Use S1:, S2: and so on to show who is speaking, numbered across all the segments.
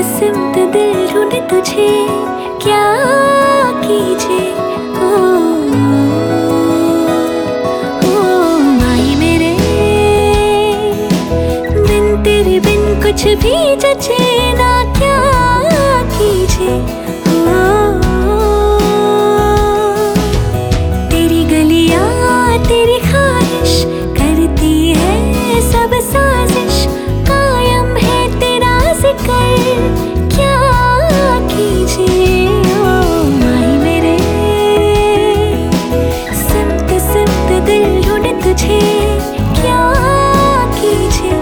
S1: सिमत दिल ढूंढे तुझे, क्या कीजिए माही मेरे, बिन तेरे बिन कुछ भी जचे ना, क्या कीजिए तेरी गलियां तेरी ख्वाहिश करती है सब साजिश, कायम है तेरा जिक्र, क्या कीजिए माही मेरे, सिमत सिमत दिल ढूंढे तुझे, क्या कीजिए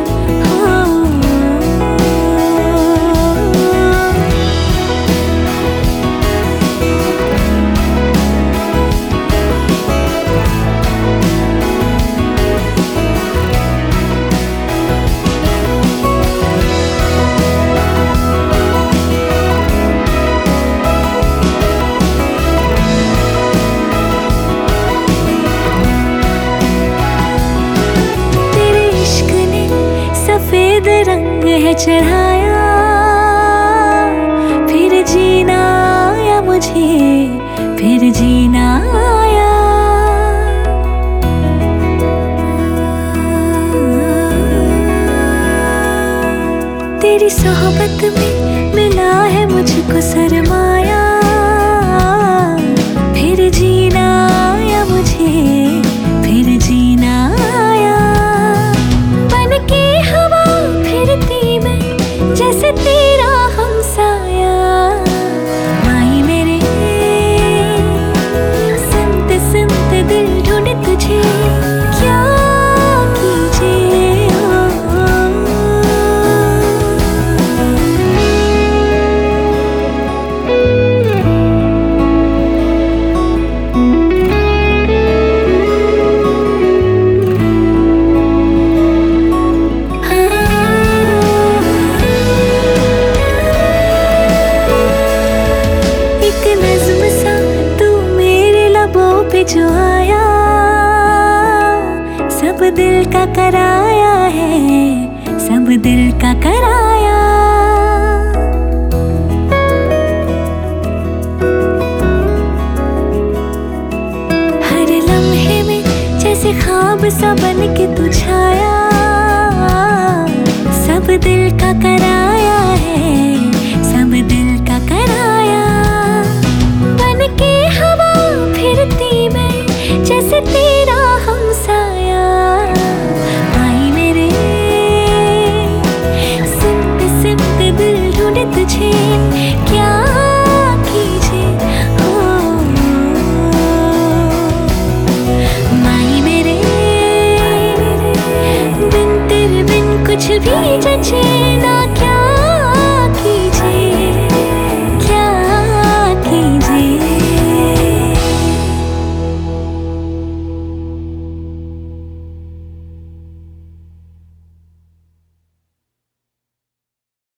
S1: सफेद रंग है चढ़ाया, फिर जीना आया मुझे, फिर जीना आया। तेरी सोहबत में मिला है मुझको सरमाया, फिर जीना आया मुझे, फिर जीना आया। जैसे तेरा हमसाया माही मेरे, सिमत सिमत दिल ढूंढे तुझे, क्या कीजिए जो आया, सब दिल का कराया है, सब दिल का कराया। हर लम्हे में जैसे ख्वाब सा बन के तू छाया, सब दिल का कराया है, सब दिल का कराया। बन के हवा फिरती मैं जैसे तेरा हमसाया माही मेरे, सिमत सिमत दिल ढूंढे तुझे, क्या कीजिए माही मेरे, बिन तेरे बिन कुछ भी जचे